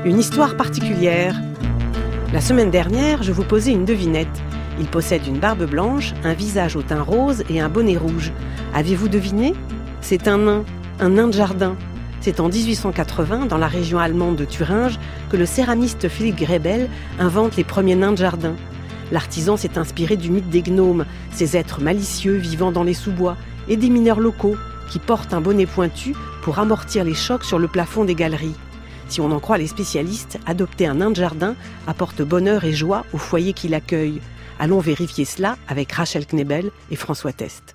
Une histoire particulière. La semaine dernière, je vous posais une devinette. Il possède une barbe blanche, un visage au teint rose et un bonnet rouge. Avez-vous deviné ? C'est un nain de jardin. C'est en 1880, dans la région allemande de Thuringe, que le céramiste Philipp Grebel invente les premiers nains de jardin. L'artisan s'est inspiré du mythe des gnomes, ces êtres malicieux vivant dans les sous-bois, et des mineurs locaux qui portent un bonnet pointu pour amortir les chocs sur le plafond des galeries. Si on en croit les spécialistes, adopter un nain de jardin apporte bonheur et joie au foyer qui l'accueille. Allons vérifier cela avec Rachel Knebel et François Test.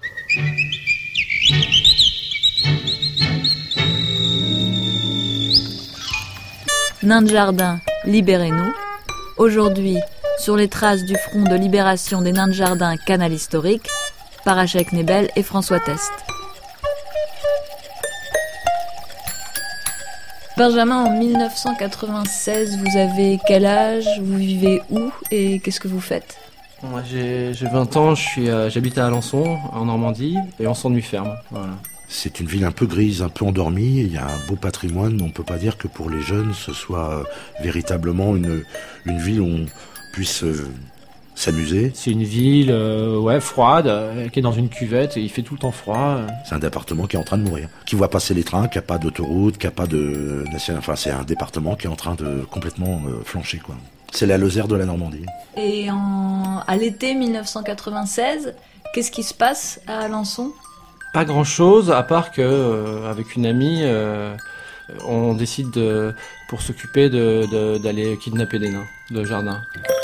Nains de jardin, libérez-nous. Aujourd'hui, sur les traces du front de libération des nains de jardin, canal historique, par Rachel Knebel et François Test. Benjamin, en 1996, vous avez quel âge ? Vous vivez où et qu'est-ce que vous faites ? Moi, j'ai 20 ans, j'habite à Alençon, en Normandie, et on s'ennuie ferme. Voilà. C'est une ville un peu grise, un peu endormie. Il y a un beau patrimoine, mais on ne peut pas dire que pour les jeunes, ce soit véritablement une ville où on puisse s'amuser. C'est une ville froide, qui est dans une cuvette, et il fait tout le temps froid. C'est un département qui est en train de mourir, qui voit passer les trains, qui n'a pas d'autoroute, qui n'a pas de national. Enfin, c'est un département qui est en train de complètement flancher, quoi. C'est la Lozère de la Normandie. Et à l'été 1996, qu'est-ce qui se passe à Alençon ? Pas grand-chose, à part que avec une amie, on décide pour s'occuper d'aller kidnapper des nains de jardin.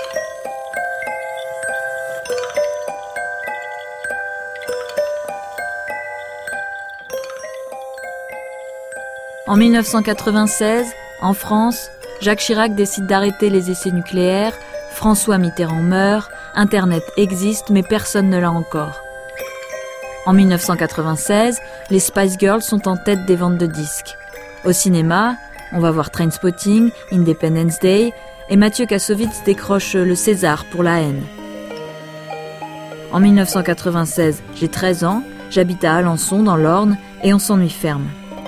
En 1996, en France, Jacques Chirac décide d'arrêter les essais nucléaires, François Mitterrand meurt, Internet existe mais personne ne l'a encore. En 1996, les Spice Girls sont en tête des ventes de disques. Au cinéma, on va voir Trainspotting, Independence Day, et Mathieu Kassovitz décroche le César pour La haine. En 1996, j'ai 13 ans, j'habite à Alençon dans l'Orne et on s'ennuie ferme.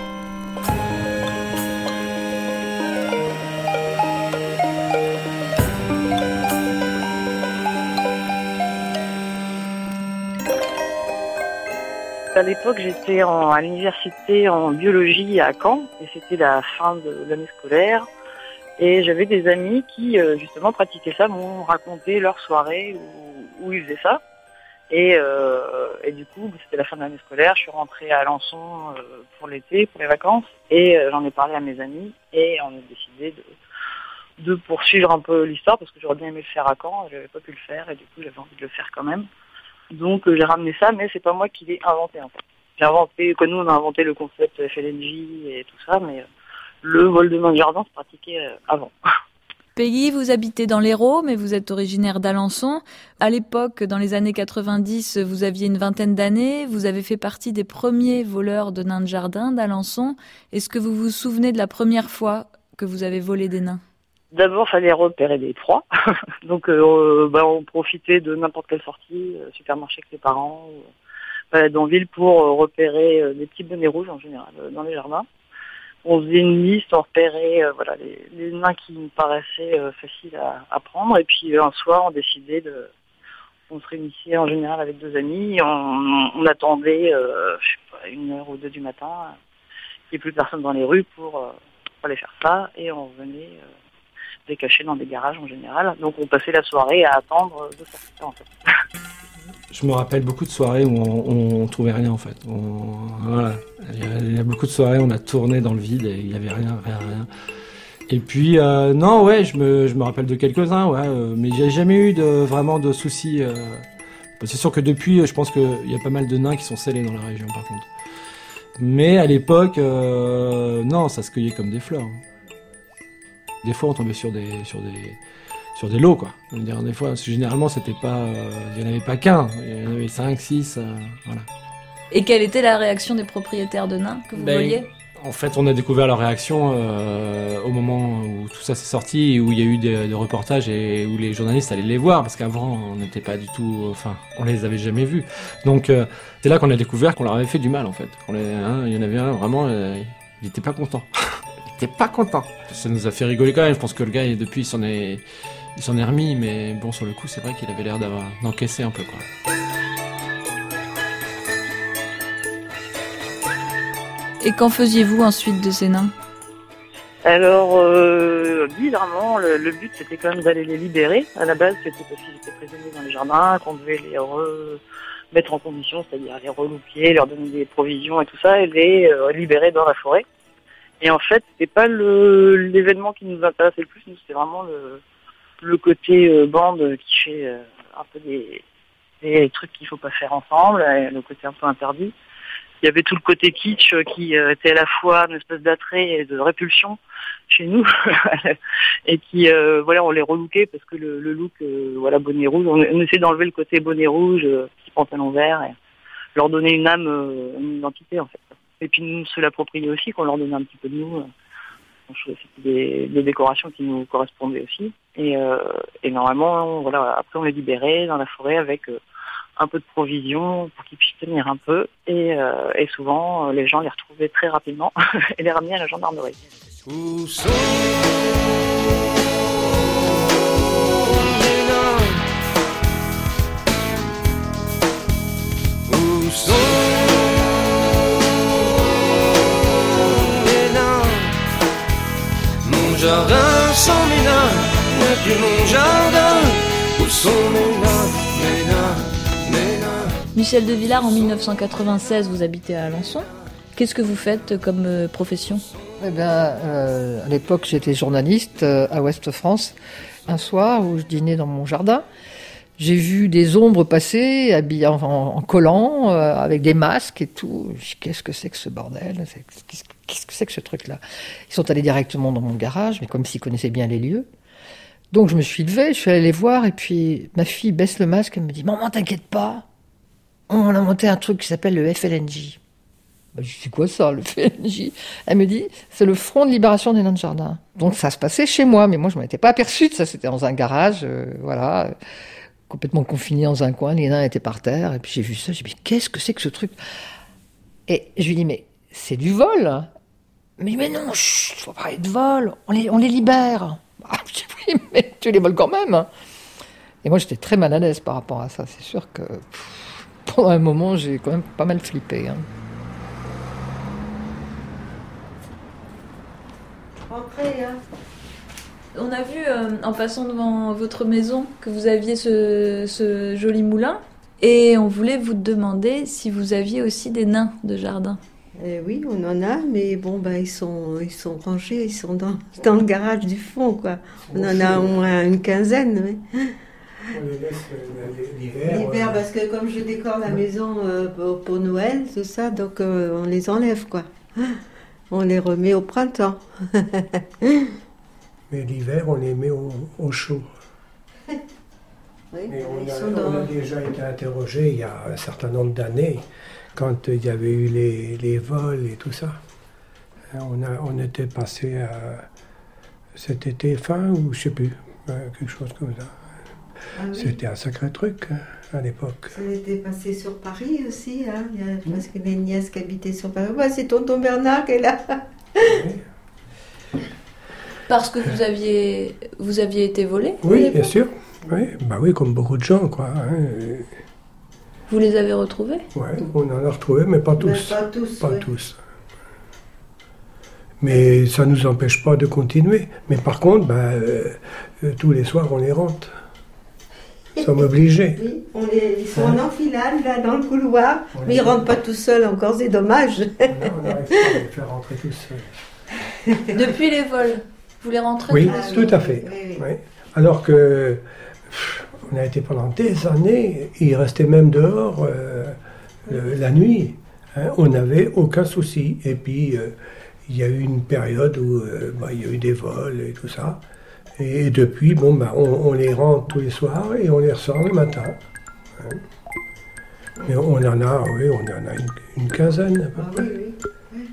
À l'époque, j'étais à l'université en biologie à Caen, et c'était la fin de l'année scolaire. Et j'avais des amis qui, justement, pratiquaient ça, m'ont raconté leur soirée où ils faisaient ça. Et du coup, c'était la fin de l'année scolaire, je suis rentrée à Alençon pour l'été, pour les vacances, et j'en ai parlé à mes amis, et on a décidé de poursuivre un peu l'histoire, parce que j'aurais bien aimé le faire à Caen, j'avais pas pu le faire, et du coup, j'avais envie de le faire quand même. Donc j'ai ramené ça, mais c'est pas moi qui l'ai inventé en fait. Nous on a inventé le concept FLNJ et tout ça, mais le vol de nains de jardin se pratiquait avant. Peggy, vous habitez dans l'Hérault, mais vous êtes originaire d'Alençon. À l'époque, dans les années 90, vous aviez une vingtaine d'années, vous avez fait partie des premiers voleurs de nains de jardin d'Alençon. Est-ce que vous vous souvenez de la première fois que vous avez volé des nains ? D'abord, il fallait repérer des proies. Donc, on profitait de n'importe quelle sortie, supermarché avec les parents, balade en ville pour repérer des petits bonnets rouges en général dans les jardins. On faisait une liste, on repérait les nains qui nous paraissaient faciles à prendre. Et puis un soir, on décidait on se réunissait en général avec 2 amis. On attendait 1h ou 2 du matin, qu'il n'y ait plus personne dans les rues pour aller faire ça. Et on venait les cacher dans des garages en général. Donc on passait la soirée à attendre de sortir en fait. Je me rappelle beaucoup de soirées où on trouvait rien en fait. Voilà. Il y a beaucoup de soirées où on a tourné dans le vide et il n'y avait rien. Et puis je me rappelle de quelques-uns, mais j'ai jamais eu vraiment de soucis. C'est sûr que depuis, je pense qu'il y a pas mal de nains qui sont scellés dans la région par contre. Mais à l'époque, ça se cueillait comme des fleurs. Des fois, on tombait sur des lots, quoi. Je veux dire, des fois, généralement, c'était pas, il y en avait pas qu'un, il y en avait 5, 6, voilà. Et quelle était la réaction des propriétaires de nains que vous voliez ? En fait, on a découvert leur réaction au moment où tout ça s'est sorti, où il y a eu des reportages et où les journalistes allaient les voir, parce qu'avant, on n'était pas du tout, on les avait jamais vus. Donc, c'est là qu'on a découvert qu'on leur avait fait du mal, en fait. Il y en avait un, vraiment, il était pas content. était pas content. Ça nous a fait rigoler quand même. Je pense que le gars, depuis, il s'en est remis, mais bon, sur le coup, c'est vrai qu'il avait l'air d'encaisser un peu, quoi. Et qu'en faisiez-vous ensuite de ces nains ? Alors, bizarrement, le but c'était quand même d'aller les libérer. À la base, c'était parce qu'ils étaient prisonniers dans les jardins, qu'on devait les mettre en condition, c'est-à-dire les relooker, leur donner des provisions et tout ça, et les libérer dans la forêt. Et en fait, c'était pas l'événement qui nous intéressait le plus, nous c'était vraiment le côté bande qui fait un peu des trucs qu'il faut pas faire ensemble, et le côté un peu interdit. Il y avait tout le côté kitsch qui était à la fois une espèce d'attrait et de répulsion chez nous et qui on les relookait parce que le look bonnet rouge, on essayait d'enlever le côté bonnet rouge, petit pantalon vert et leur donner une âme, une identité en fait. Et puis nous se l'approprier aussi, qu'on leur donnait un petit peu de nous. C'était des décorations qui nous correspondaient aussi et normalement après on les libérait dans la forêt avec un peu de provisions pour qu'ils puissent tenir un peu et souvent les gens les retrouvaient très rapidement et les ramenaient à la gendarmerie. Où sont les nains ? Où sont les nains ? Mon jardin sans mes nains n'est plus mon jardin. Où sont mes nains, mes nains ? Michel Devillard, en 1996, vous habitez à Alençon. Qu'est-ce que vous faites comme profession ? À l'époque, j'étais journaliste à Ouest France. Un soir où je dînais dans mon jardin, j'ai vu des ombres passer, habillées en collant, avec des masques et tout. Je dis, qu'est-ce que c'est que ce bordel ? Qu'est-ce que c'est que ce truc-là ? Ils sont allés directement dans mon garage, mais comme s'ils connaissaient bien les lieux. Donc je me suis levée, je suis allée les voir, et puis ma fille baisse le masque, elle me dit « Maman, t'inquiète pas, on a monté un truc qui s'appelle le FLNJ. » Je dis « C'est quoi ça, le FLNJ ?» Elle me dit « C'est le Front de Libération des Nains de Jardin. » Donc ça se passait chez moi, mais moi je ne m'étais pas aperçue de ça, c'était dans un garage, complètement confiné dans un coin, les nains étaient par terre, et puis j'ai vu ça, j'ai dit « Qu'est-ce que c'est que ce truc ?» Et je lui dis « Mais c'est du vol !» Mais non, chut, faut parler de vol, on les libère. Ah, je dis, oui, mais tu les voles quand même. Et moi, j'étais très mal à l'aise par rapport à ça. C'est sûr que pendant un moment, j'ai quand même pas mal flippé. Entrez, On a vu, en passant devant votre maison, que vous aviez ce joli moulin. Et on voulait vous demander si vous aviez aussi des nains de jardin. Oui, on en a, mais bon, ils sont rangés, ils sont dans le garage du fond, quoi. On en a au moins une quinzaine, oui. On les laisse l'hiver, parce que comme je décore la maison pour Noël, tout ça, donc on les enlève, quoi. On les remet au printemps. Mais l'hiver, on les met au chaud. Oui, et on a déjà été interrogés il y a un certain nombre d'années, quand il y avait eu les vols et tout ça. On était passé cet été fin ou je sais plus, quelque chose comme ça. Ah, oui. C'était un sacré truc à l'époque. Ça était passé sur Paris aussi, hein. Parce que les nièces qui habitaient sur Paris. C'est tonton Bernard qui est là. Oui. Parce que vous aviez été volé ? Oui, bien sûr. Oui, oui, comme beaucoup de gens, quoi. Vous les avez retrouvés ? Oui, on en a retrouvé, mais pas tous. Pas tous. Mais ça ne nous empêche pas de continuer. Mais par contre, tous les soirs, on les rentre. Nous sommes obligés. Oui, ils sont en enfilade, là, dans le couloir. Mais ils ne rentrent pas tout seuls, encore, c'est dommage. Non, on n'arrive pas à les faire rentrer tout seuls. Depuis les vols, vous les rentrez ? Oui, tout à fait. Oui. Alors que... on a été pendant des années, ils restaient même dehors la nuit. On n'avait aucun souci. Et puis, il y a eu une période où il y a eu des vols et tout ça. Et depuis, on les rentre tous les soirs et on les ressort le matin. Mais on en a une quinzaine à peu près. Oui.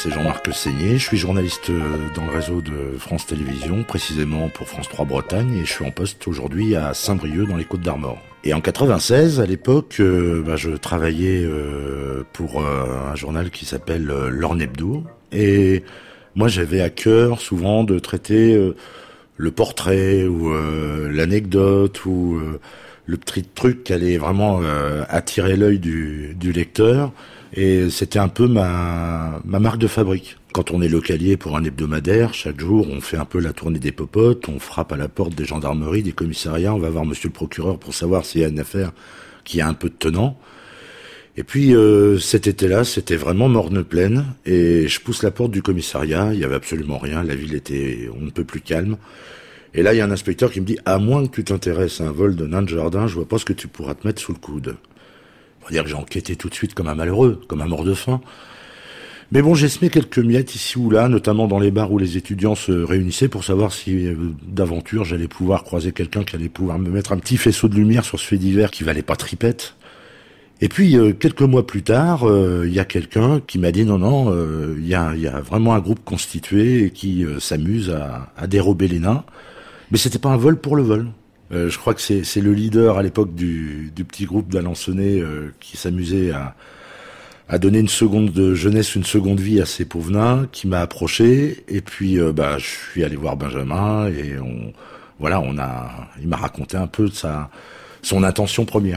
c'est Jean-Marc Seigné, je suis journaliste dans le réseau de France Télévisions, précisément pour France 3 Bretagne, et je suis en poste aujourd'hui à Saint-Brieuc dans les Côtes-d'Armor. Et en 96, à l'époque, je travaillais pour un journal qui s'appelle l'Orne Hebdo, et moi j'avais à cœur souvent de traiter le portrait ou l'anecdote ou le petit truc qui allait vraiment attirer l'œil du lecteur. Et c'était un peu ma marque de fabrique. Quand on est localier pour un hebdomadaire, chaque jour, on fait un peu la tournée des popotes, on frappe à la porte des gendarmeries, des commissariats, on va voir monsieur le procureur pour savoir s'il y a une affaire qui a un peu de tenant. Et puis, cet été-là, c'était vraiment morne pleine, et je pousse la porte du commissariat, il y avait absolument rien, la ville était on ne peut plus calme. Et là, il y a un inspecteur qui me dit « À moins que tu t'intéresses à un vol de nain de jardin, je vois pas ce que tu pourras te mettre sous le coude. » On va dire que j'ai enquêté tout de suite comme un malheureux, comme un mort de faim. Mais bon, j'ai semé quelques miettes ici ou là, notamment dans les bars où les étudiants se réunissaient pour savoir si, d'aventure, j'allais pouvoir croiser quelqu'un qui allait pouvoir me mettre un petit faisceau de lumière sur ce fait divers qui valait pas tripette. Et puis, quelques mois plus tard, il y a quelqu'un qui m'a dit non, il y a vraiment un groupe constitué qui s'amuse à dérober les nains. Mais c'était pas un vol pour le vol. Je crois que c'est le leader à l'époque du petit groupe d'Alençonnais qui s'amusait à donner une seconde de jeunesse, une seconde vie à ces pauvres nains, qui m'a approché. Et puis, je suis allé voir Benjamin et il m'a raconté un peu de son intention première.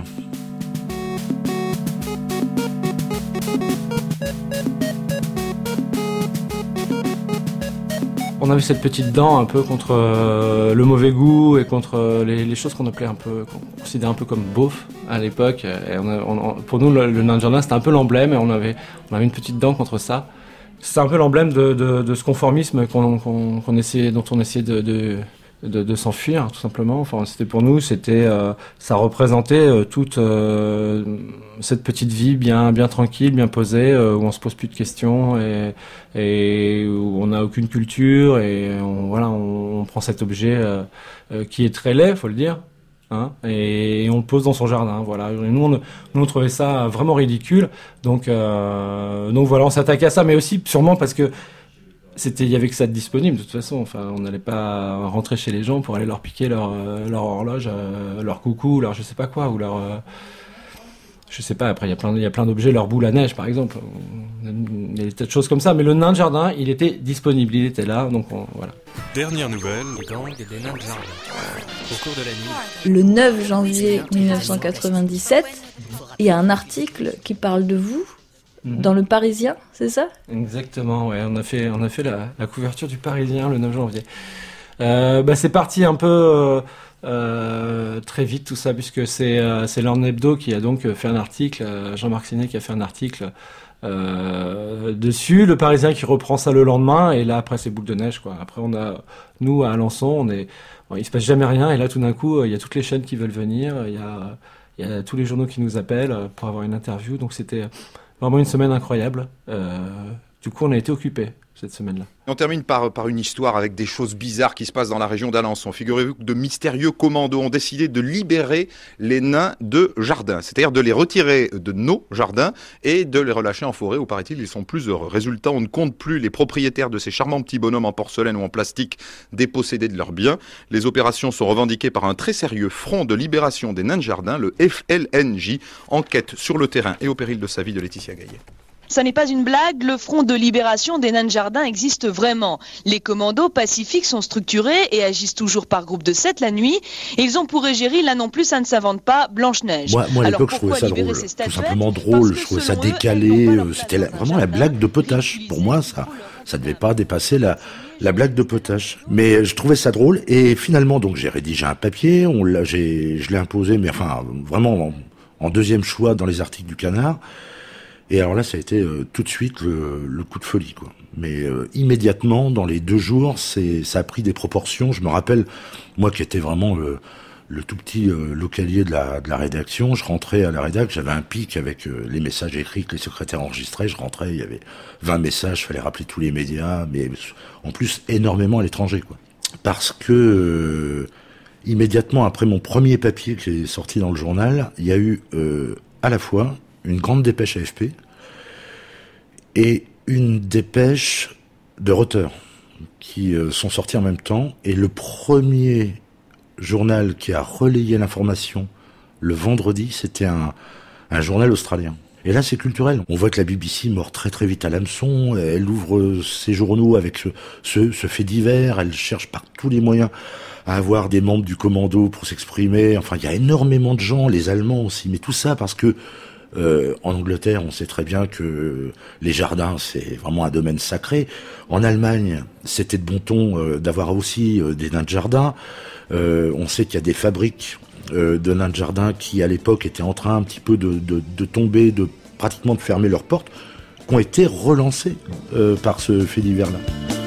On avait cette petite dent un peu contre le mauvais goût et contre les choses qu'on considérait un peu comme beauf à l'époque. Et pour nous, le nain de jardin, c'était un peu l'emblème, et on avait une petite dent contre ça. C'est un peu l'emblème de ce conformisme dont on essayait de s'enfuir, tout simplement. Enfin, c'était pour nous, ça représentait toute cette petite vie bien tranquille, bien posée, où on se pose plus de questions et où on n'a aucune culture, et on prend cet objet qui est très laid, faut le dire, hein, et on le pose dans son jardin. Voilà. Et nous, on trouvait ça vraiment ridicule. Donc voilà, on s'attaquait à ça, mais aussi sûrement parce que il y avait que ça de disponible de toute façon. Enfin, on n'allait pas rentrer chez les gens pour aller leur piquer leur horloge, leur coucou, leur je sais pas quoi, ou leur je sais pas. Après, il y a plein d'objets, leur boule à neige par exemple. Il y a des tas de choses comme ça. Mais le nain de jardin, il était disponible, il était là. Donc voilà. Dernière nouvelle. Les gangs des nains de jardin. Au cours de la nuit. Le 9 janvier 1997, il y a un article qui parle de vous. Dans le Parisien, c'est ça ? Exactement, ouais. On a fait la couverture du Parisien le 9 janvier. C'est parti un peu très vite tout ça, puisque c'est l'Orne Hebdo qui a donc fait un article, Jean-Marc Seigné qui a fait un article dessus, le Parisien qui reprend ça le lendemain, et là après c'est boule de neige, quoi. Après nous à Alençon, il se passe jamais rien, et là tout d'un coup il y a toutes les chaînes qui veulent venir, il y a tous les journaux qui nous appellent pour avoir une interview, donc c'était vraiment une semaine incroyable. Du coup, on a été occupés cette semaine-là. On termine par une histoire avec des choses bizarres qui se passent dans la région d'Alençon. Figurez-vous que de mystérieux commandos ont décidé de libérer les nains de jardin, c'est-à-dire de les retirer de nos jardins et de les relâcher en forêt où, paraît-il, ils sont plus heureux. Résultat, on ne compte plus les propriétaires de ces charmants petits bonhommes en porcelaine ou en plastique dépossédés de leurs biens. Les opérations sont revendiquées par un très sérieux front de libération des nains de jardin, le FLNJ, enquête sur le terrain et au péril de sa vie de Laetitia Gaillet. Ça n'est pas une blague, le front de libération des nains de jardin existe vraiment. Les commandos pacifiques sont structurés et agissent toujours par groupe de 7 la nuit. Et ils ont pour égérie, là non plus, ça ne s'invente pas, Blanche-Neige. Moi à l'époque, je trouvais ça drôle, tout simplement drôle, je trouvais ça décalé, c'était vraiment la blague de potache. Pour moi, ça ne devait pas dépasser la blague de potache. Mais je trouvais ça drôle, et finalement, donc j'ai rédigé un papier, je l'ai imposé, mais enfin, vraiment en deuxième choix dans les articles du Canard. Et alors là, ça a été tout de suite le coup de folie, quoi. Mais immédiatement, dans les 2 jours, ça a pris des proportions. Je me rappelle, moi qui étais vraiment le tout petit localier de la rédaction, je rentrais à la rédaction, j'avais un pic avec les messages écrits que les secrétaires enregistraient. Je rentrais, il y avait 20 messages, il fallait rappeler tous les médias, mais en plus énormément à l'étranger, quoi. Parce que immédiatement après mon premier papier qui est sorti dans le journal, il y a eu à la fois une grande dépêche AFP et une dépêche de Reuters qui sont sortis en même temps, et le premier journal qui a relayé l'information le vendredi, c'était un journal australien. Et là, c'est culturel. On voit que la BBC mord très très vite à l'hameçon. Elle ouvre ses journaux avec ce fait divers. Elle cherche par tous les moyens à avoir des membres du commando pour s'exprimer. Enfin, il y a énormément de gens, les Allemands aussi. Mais tout ça parce que en Angleterre, on sait très bien que les jardins, c'est vraiment un domaine sacré. En Allemagne, c'était de bon ton d'avoir aussi des nains de jardin. On sait qu'il y a des fabriques de nains de jardin qui, à l'époque, étaient en train un petit peu de tomber, pratiquement de fermer leurs portes, qui ont été relancés par ce fait divers-là.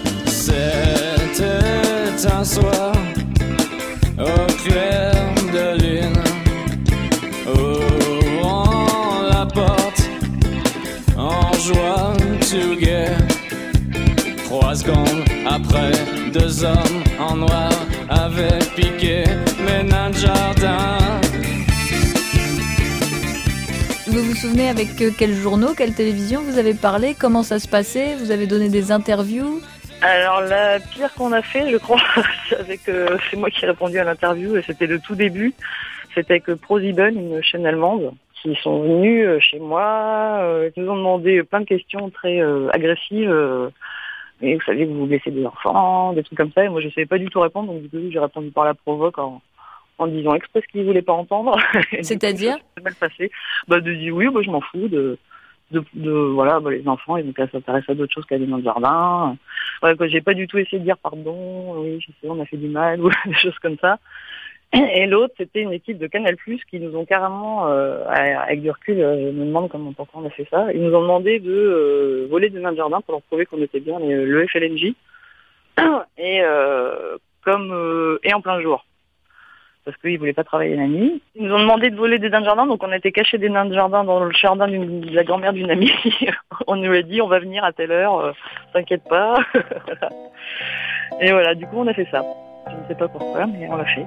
C'était un soir au clair de lune, ouvrant la porte en joie to get. 3 secondes après, 2 hommes en noir avaient piqué mes nains de jardin. Vous vous souvenez avec quels journaux, quelle télévision vous avez parlé? Comment ça se passait? Vous avez donné des interviews? Alors la pire qu'on a fait, je crois, c'est moi qui ai répondu à l'interview et c'était le tout début. C'était avec ProSieben, une chaîne allemande, qui sont venus chez moi, qui nous ont demandé plein de questions très agressives. Et vous savez que vous blessez des enfants, des trucs comme ça. Et moi, je ne savais pas du tout répondre, donc du coup, j'ai répondu par la provoque en disant exprès ce qu'ils voulaient pas entendre. C'est-à-dire? C'est mal passé. De dire oui, je m'en fous voilà, les enfants, ils s'intéressent à d'autres choses qu'à des nains de jardin. Ouais, j'ai pas du tout essayé de dire pardon, oui, je sais, on a fait du mal, ou des choses comme ça. Et l'autre, c'était une équipe de Canal+, qui nous ont carrément, avec du recul, je me demande pourquoi on a fait ça, ils nous ont demandé de voler des nains de jardin pour leur prouver qu'on était bien le FLNJ, et en plein jour. Parce qu'ils voulaient pas travailler la nuit. Ils nous ont demandé de voler des nains de jardin, donc on était cachés des nains de jardin dans le jardin de la grand-mère d'une amie. On nous a dit, on va venir à telle heure, t'inquiète pas. Voilà. Et voilà, du coup, on a fait ça. Je ne sais pas pourquoi, mais on l'a fait.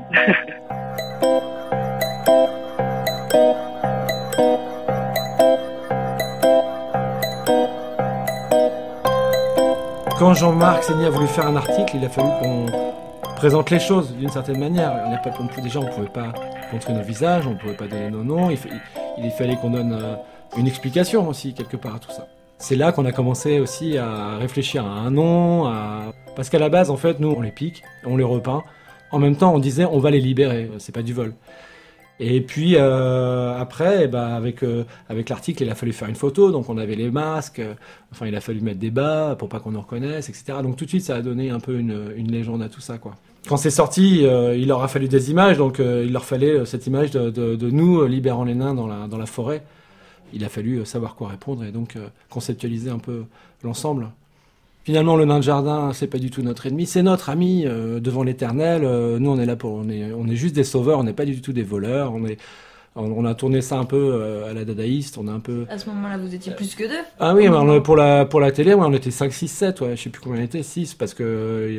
Quand Jean-Marc Seigny a voulu faire un article, il a fallu qu'on présente les choses d'une certaine manière. Déjà, on ne pouvait pas montrer nos visages, on ne pouvait pas donner nos noms. Il fallait qu'on donne une explication aussi, quelque part, à tout ça. C'est là qu'on a commencé aussi à réfléchir à un nom, parce qu'à la base, en fait, nous, on les pique, on les repeint. En même temps, on disait, on va les libérer, c'est pas du vol. Et puis, après, avec l'article, il a fallu faire une photo, donc on avait les masques, il a fallu mettre des bas pour pas qu'on nous reconnaisse, etc. Donc tout de suite, ça a donné un peu une légende à tout ça, quoi. Quand c'est sorti, il leur a fallu des images, donc il leur fallait cette image de nous libérant les nains dans la forêt. Il a fallu savoir quoi répondre et donc conceptualiser un peu l'ensemble. Finalement, le nain de jardin, c'est pas du tout notre ennemi, c'est notre ami devant l'éternel. Nous, on est là on est juste des sauveurs, on n'est pas du tout des voleurs. On a tourné ça un peu à la dadaïste, on a un peu... À ce moment-là, vous étiez plus que 2? Ah oui, pour la télé, on était 5, 6, 7, je sais plus combien on était, 6, parce que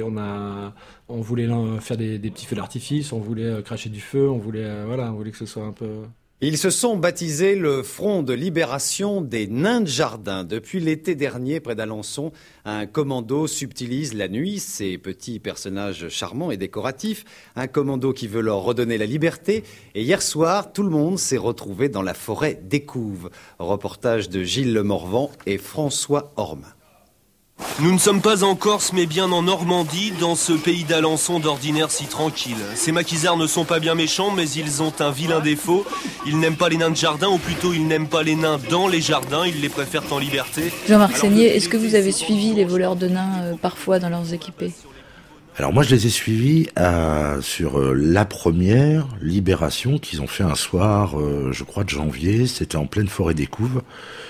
on voulait faire des petits feux d'artifice, on voulait cracher du feu, on voulait que ce soit un peu... Ils se sont baptisés le Front de libération des nains de jardin. Depuis l'été dernier, près d'Alençon, un commando subtilise la nuit ces petits personnages charmants et décoratifs. Un commando qui veut leur redonner la liberté. Et hier soir, tout le monde s'est retrouvé dans la forêt d'Écouves. Reportage de Gilles Lemorvan et François Orme. Nous ne sommes pas en Corse, mais bien en Normandie, dans ce pays d'Alençon d'ordinaire si tranquille. Ces maquisards ne sont pas bien méchants, mais ils ont un vilain défaut. Ils n'aiment pas les nains de jardin, ou plutôt ils n'aiment pas les nains dans les jardins, ils les préfèrent en liberté. Jean-Marc Seigny, est-ce que vous avez suivi les voleurs de nains parfois dans leurs équipées? Alors moi je les ai suivis sur la première libération qu'ils ont fait un soir, je crois de janvier, c'était en pleine forêt d'Écouves.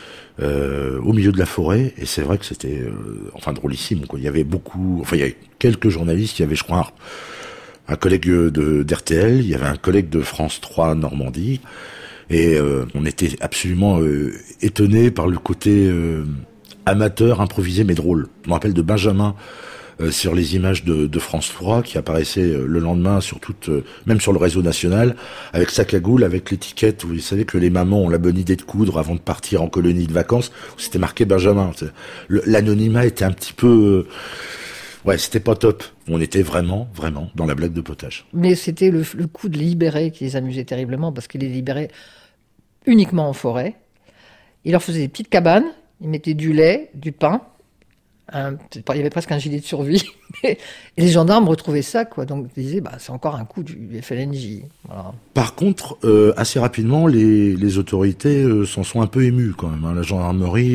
Au milieu de la forêt, et c'est vrai que c'était drôlissime, quoi. Il y avait quelques journalistes, il y avait je crois un collègue d'RTL, il y avait un collègue de France 3 Normandie, et on était absolument étonnés par le côté amateur, improvisé mais drôle. Je me rappelle de Benjamin sur les images de France 3 qui apparaissaient le lendemain sur même sur le réseau national, avec sa cagoule, avec l'étiquette où vous savez que les mamans ont la bonne idée de coudre avant de partir en colonie de vacances, où c'était marqué Benjamin. L'anonymat était un petit peu... ouais, c'était pas top. On était vraiment dans la blague de potage. Mais c'était le coup de libérer qui les amusait terriblement, parce qu'il les libérait uniquement en forêt. Il leur faisait des petites cabanes, il mettait du lait, du pain, il y avait presque un gilet de survie. Et les gendarmes retrouvaient ça, quoi. Donc ils disaient, c'est encore un coup du FLNJ. Voilà. Par contre, assez rapidement, les autorités s'en sont un peu émues quand même. La gendarmerie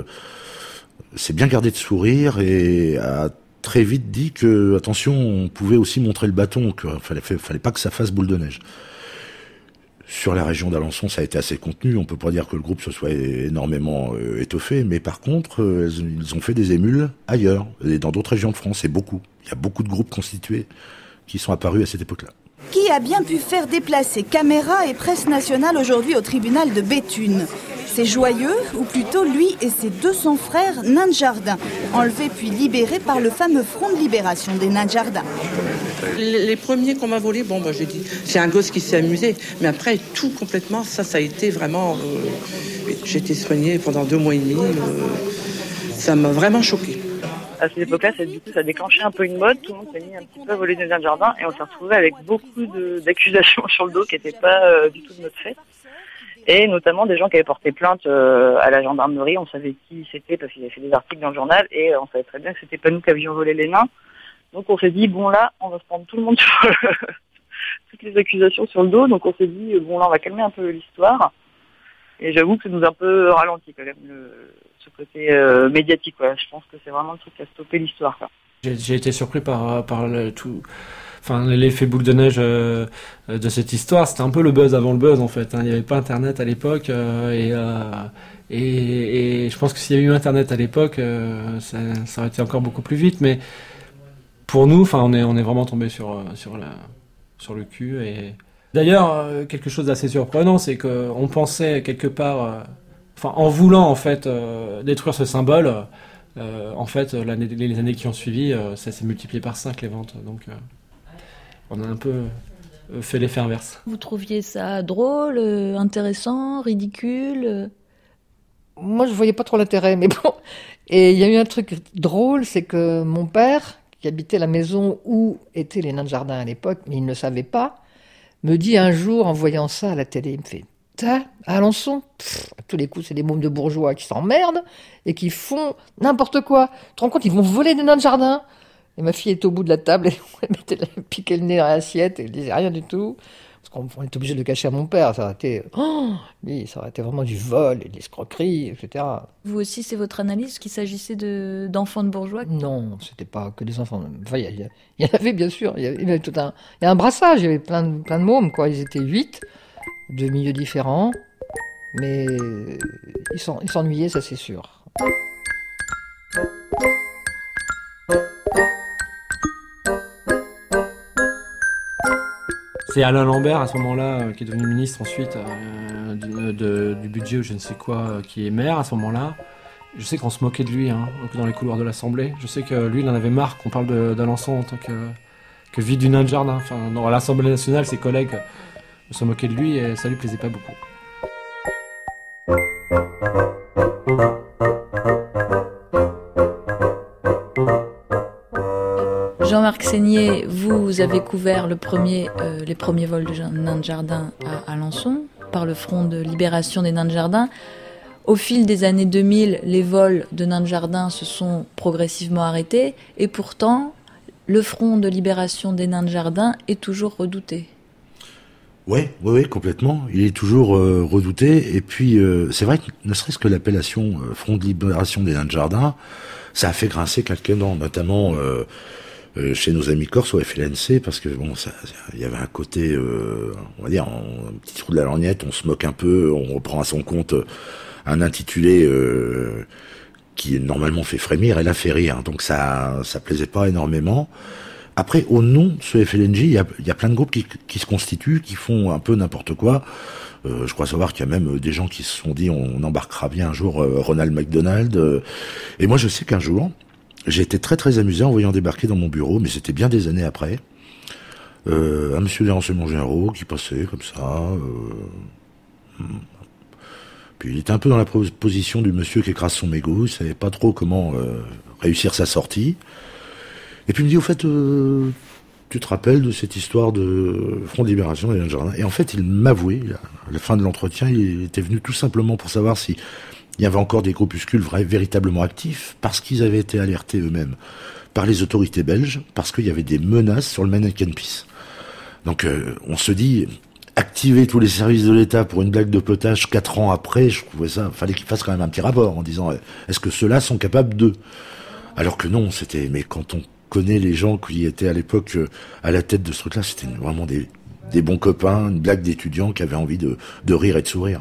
s'est bien gardée de sourire et a très vite dit que, attention, on pouvait aussi montrer le bâton, qu'il fallait pas que ça fasse boule de neige. Sur la région d'Alençon, ça a été assez contenu. On peut pas dire que le groupe se soit énormément étoffé, mais par contre, ils ont fait des émules ailleurs et dans d'autres régions de France, et beaucoup. Il y a beaucoup de groupes constitués qui sont apparus à cette époque-là. Qui a bien pu faire déplacer caméra et presse nationale aujourd'hui au tribunal de Béthune? C'est Joyeux, ou plutôt lui et ses 200 frères nains de jardin, enlevés puis libérés par le fameux Front de libération des nains de jardin. Les premiers qu'on m'a volés, j'ai dit, c'est un gosse qui s'est amusé. Mais après, tout complètement, ça a été vraiment... j'ai été soignée pendant 2 mois et demi. Ça m'a vraiment choquée. À cette époque-là, ça a déclenché un peu une mode. Tout le monde s'est mis un petit peu à voler des nains de jardin et on s'est retrouvé avec beaucoup d'accusations sur le dos qui n'étaient pas du tout de notre fait. Et notamment des gens qui avaient porté plainte à la gendarmerie. On savait qui c'était parce qu'ils avaient fait des articles dans le journal et on savait très bien que c'était pas nous qui avions volé les nains. Donc on s'est dit, là, on va se prendre tout le monde sur toutes les accusations sur le dos. Donc on s'est dit, là, on va calmer un peu l'histoire. Et j'avoue que ça nous a un peu ralenti quand même, ce côté médiatique. Ouais. Je pense que c'est vraiment le truc qui a stoppé l'histoire. Quoi. J'ai été surpris par l'effet boule de neige de cette histoire. C'était un peu le buzz avant le buzz en fait. Il n'y avait pas Internet à l'époque et je pense que s'il y avait eu Internet à l'époque, ça aurait été encore beaucoup plus vite. Mais pour nous, on est vraiment tombé sur le cul. Et d'ailleurs, quelque chose d'assez surprenant, c'est qu'on pensait quelque part, en voulant en fait détruire ce symbole, en fait, les années qui ont suivi, ça s'est multiplié par 5 les ventes. Donc on a un peu fait l'effet inverse. Vous trouviez ça drôle, intéressant, ridicule? Moi, je voyais pas trop l'intérêt, mais bon. Et il y a eu un truc drôle, c'est que mon père, qui habitait la maison où étaient les nains de jardin à l'époque, mais il ne savait pas, me dit un jour, en voyant ça à la télé, il me fait « à Alençon, à tous les coups, c'est des mômes de bourgeois qui s'emmerdent et qui font n'importe quoi. Tu te rends compte, ils vont voler des nains de jardin ?» Et ma fille était au bout de la table, elle piquait le nez dans l'assiette, et elle disait rien du tout. Parce qu'on était obligé de le cacher à mon père, ça aurait été vraiment du vol et de l'escroquerie, etc. Vous aussi, c'est votre analyse qu'il s'agissait d'enfants de bourgeois? Non, c'était pas que des enfants. Enfin, il y en avait bien sûr, il y avait un brassage, il y avait plein de mômes, quoi. Ils étaient 8, de milieux différents, mais ils s'ennuyaient, ça c'est sûr. C'est Alain Lambert à ce moment-là, qui est devenu ministre ensuite du budget ou je ne sais quoi, qui est maire à ce moment-là. Je sais qu'on se moquait de lui dans les couloirs de l'Assemblée. Je sais que lui, il en avait marre qu'on parle d'Alençon en tant que ville du nain de jardin. À l'Assemblée nationale, ses collègues se moquaient de lui et ça lui plaisait pas beaucoup. Jean-Marc Seigné, vous avez couvert les premiers vols de nains de jardin à Alençon par le Front de libération des nains de jardin. Au fil des années 2000, les vols de nains de jardin se sont progressivement arrêtés et pourtant, le Front de libération des nains de jardin est toujours redouté. Oui, complètement. Il est toujours redouté. Et puis, c'est vrai que ne serait-ce que l'appellation Front de libération des nains de jardin, ça a fait grincer quelques dents, notamment chez nos amis corses au FLNC, parce que il y avait un côté, on va dire, un petit trou de la lorgnette, on se moque un peu, on reprend à son compte un intitulé qui normalement fait frémir, et là fait rire, donc ça plaisait pas énormément. Après, au nom de ce FLNJ, il y a plein de groupes qui se constituent, qui font un peu n'importe quoi. Je crois savoir qu'il y a même des gens qui se sont dit on embarquera bien un jour Ronald McDonald. Et moi, je sais qu'un jour, j'ai été très très amusé en voyant débarquer dans mon bureau, mais c'était bien des années après, un monsieur des renseignements généraux qui passait comme ça. Puis il était un peu dans la position du monsieur qui écrase son mégot, il savait pas trop comment réussir sa sortie. Et puis il me dit, au fait, tu te rappelles de cette histoire de Front de Libération des Nains de Jardin? Et en fait, il m'avouait, à la fin de l'entretien, il était venu tout simplement pour savoir si il y avait encore des groupuscules véritablement actifs, parce qu'ils avaient été alertés eux-mêmes par les autorités belges, parce qu'il y avait des menaces sur le Mannequin Peace. Donc on se dit, activer tous les services de l'État pour une blague de potage 4 ans après, je trouvais ça, fallait qu'ils fassent quand même un petit rapport en disant, est-ce que ceux-là sont capables de... Alors que non, mais quand on connaît les gens qui étaient à l'époque à la tête de ce truc-là, c'était vraiment des bons copains, une blague d'étudiants qui avaient envie de rire et de sourire.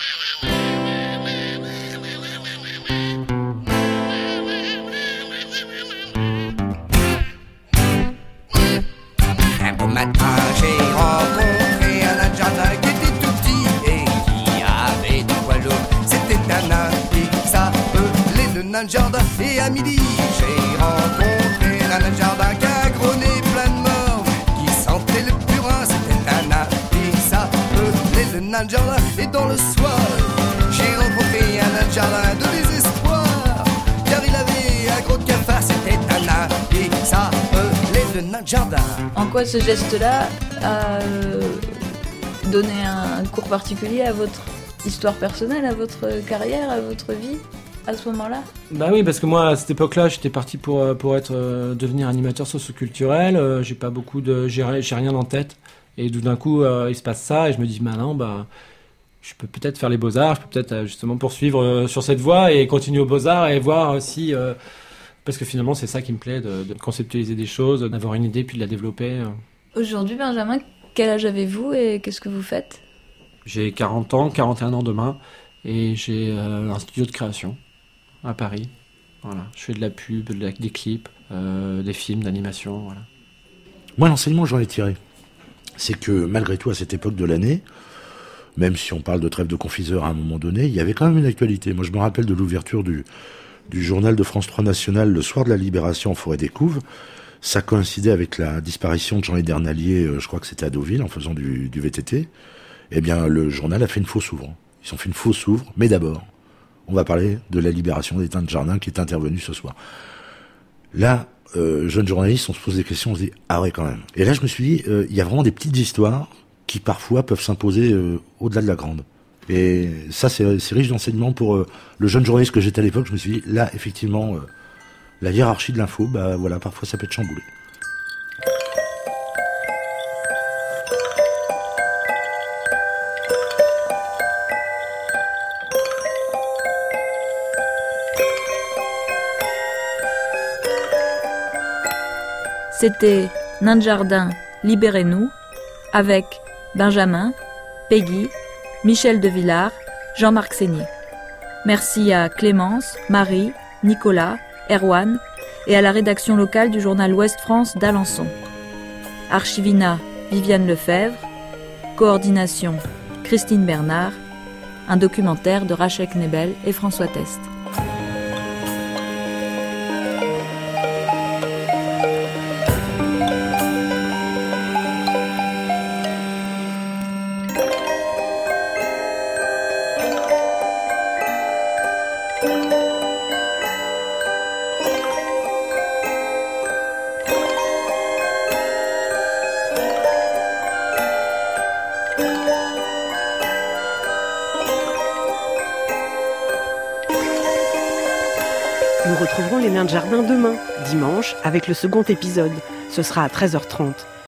Un beau matin, j'ai rencontré un nain de jardin qui était tout petit et qui avait du poil lourd. C'était un nain qui s'appelait le nain de jardin. Et à midi, j'ai rencontré un nain de jardin qui a gros nez plein de morve, qui sentait le purin. C'était un nain qui s'appelait le nain de jardin. Et dans le soir, j'ai rencontré un nain de jardin de désespoir, car il avait un gros cafard. C'était un nain qui s'appelait le nain de jardin. En quoi ce geste-là a donné un cours particulier à votre histoire personnelle, à votre carrière, à votre vie, à ce moment-là? Bah oui, parce que moi, à cette époque-là, j'étais parti pour devenir animateur socio-culturel. J'ai rien en tête. Et d'un coup, il se passe ça, et je me dis, maintenant, je peux peut-être faire les Beaux-Arts, je peux peut-être justement poursuivre sur cette voie et continuer aux Beaux-Arts et voir si... parce que finalement, c'est ça qui me plaît, de conceptualiser des choses, d'avoir une idée puis de la développer. Aujourd'hui, Benjamin, quel âge avez-vous et qu'est-ce que vous faites? J'ai 40 ans, 41 ans demain, et j'ai un studio de création à Paris. Voilà, je fais de la pub, des clips, des films, d'animation, voilà. Moi, l'enseignement, j'en ai tiré. C'est que malgré tout, à cette époque de l'année, même si on parle de trêve de confiseur à un moment donné, il y avait quand même une actualité. Moi, je me rappelle de l'ouverture du journal de France 3 National le soir de la Libération en Forêt des Couves. Ça coïncidait avec la disparition de Jean Edernalier, je crois que c'était à Deauville, en faisant du VTT. Eh bien, le journal a fait une fausse ouvre. Ils ont fait une fausse ouvre, mais d'abord, on va parler de la libération des Nains de Jardin qui est intervenue ce soir. Là, jeunes journalistes, on se pose des questions, on se dit, ah ouais, quand même. Et là, je me suis dit, il y a vraiment des petites histoires qui parfois peuvent s'imposer au-delà de la grande. Et ça, c'est riche d'enseignement pour le jeune journaliste que j'étais à l'époque. Je me suis dit, là, effectivement, la hiérarchie de l'info, voilà, parfois ça peut être chamboulé. C'était Nains de Jardin, libérez-nous, avec Benjamin, Peggy, Michel de Villard, Jean-Marc Seigné. Merci à Clémence, Marie, Nicolas, Erwan et à la rédaction locale du journal Ouest France d'Alençon. Archivina, Viviane Lefebvre. Coordination, Christine Bernard. Un documentaire de Rachel Knebel et François Test. Nous retrouverons les Nains de Jardin demain, dimanche, avec le second épisode. Ce sera à 13h30.